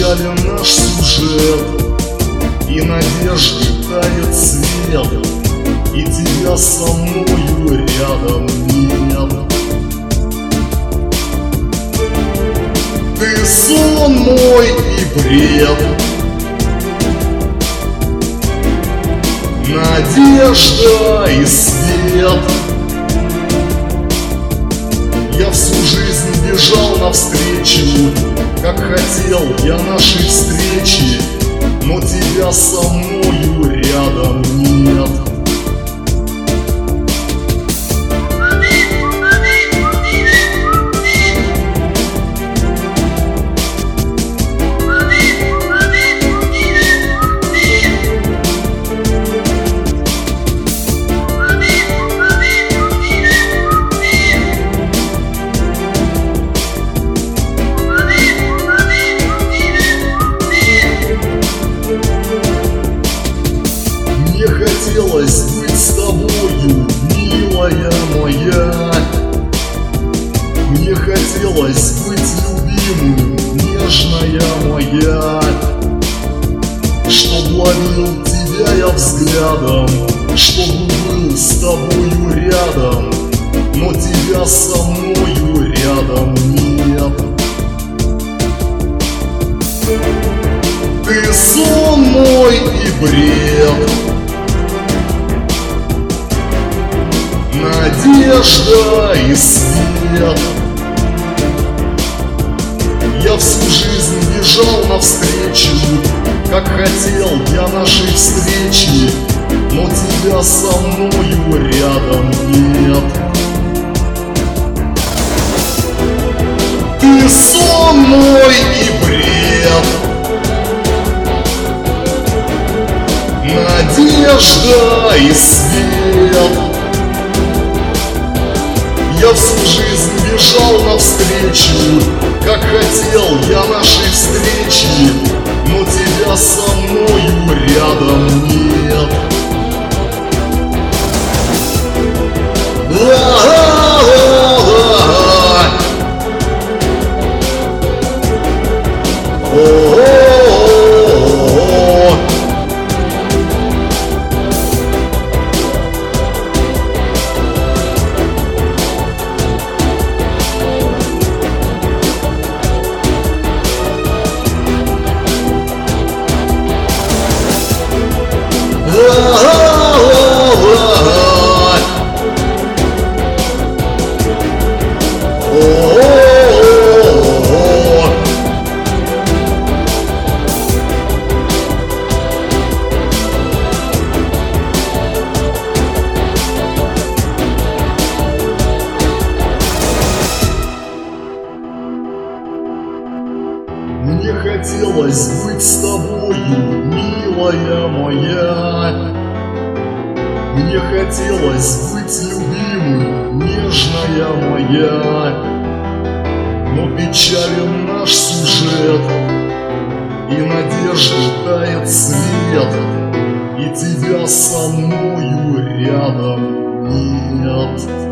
печален наш сюжет, и надежды тает свет, и тебя со мною рядом нет. Ты сон мой и бред, надежда и свет. Я всю жизнь бежал навстречу, как хотел я нашей встречи, но тебя со мною рядом нет. Хотелось быть с тобою, милая моя. Мне хотелось быть любимым, нежная моя. Чтоб ловил тебя я взглядом, чтобы был с тобою рядом, но тебя со мною рядом нет. Ты сон мой и бред, надежда и свет. Я всю жизнь бежал навстречу, как хотел я нашей встречи, но тебя со мною рядом нет. Ты сон мой и бред, надежда и свет. Я всю жизнь бежал навстречу, как хотел я нашей встречи, но тебя со мною рядом нет. Мне хотелось быть с тобою, милая моя. Мне хотелось быть любимым, нежная моя. Но печален наш сюжет, и надежды тает свет, и тебя со мною рядом нет.